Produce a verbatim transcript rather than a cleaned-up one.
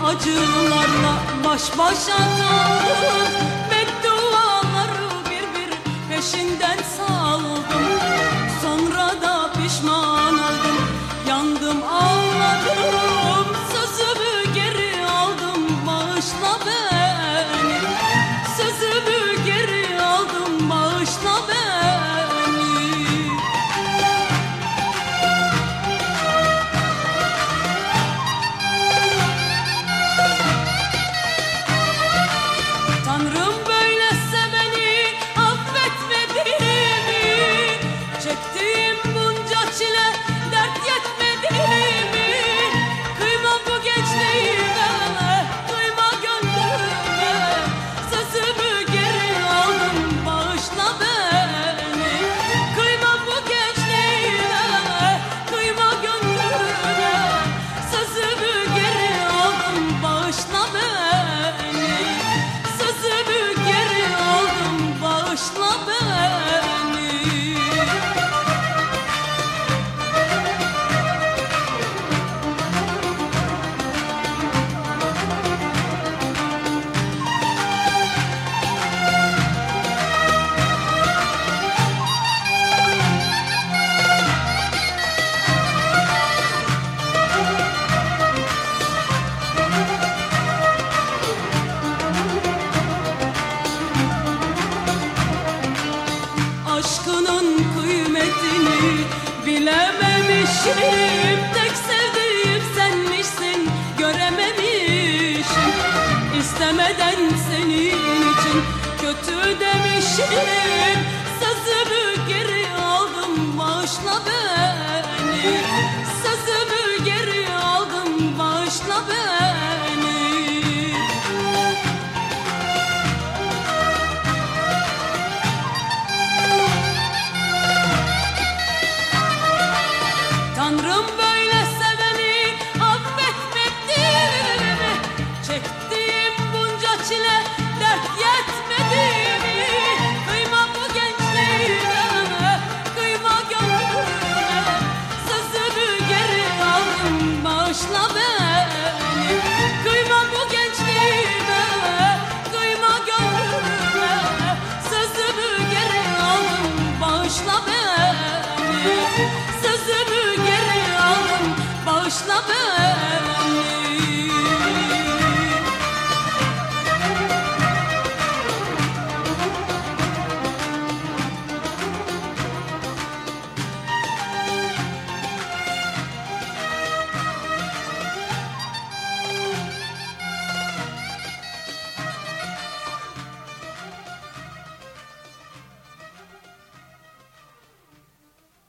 acılarla baş başa kaldım. Bedduaları bir bir peşinden saldım. Sonra da pişman oldum, yandım ağladım. Sözümü geri aldım, bağışla beni. Sözümü geri aldım, bağışla beni. Tanrım böyle seveni affetmedi mi? Çektiğim bunca çile dert yetmedi mi? Kıyma bu gençliğime, kıyma gönlüme. Sözümü geri aldım, bağışla beni. Kıyma bu gençliğime, kıyma gönlüme. Sözümü geri aldım, bağışla beni. Sözümü geri aldım, bağışla beni. Aşkının kıymetini bilememişim. Tek sevdiğim senmişsin, görememişim. İstemeden senin için kötü demişim.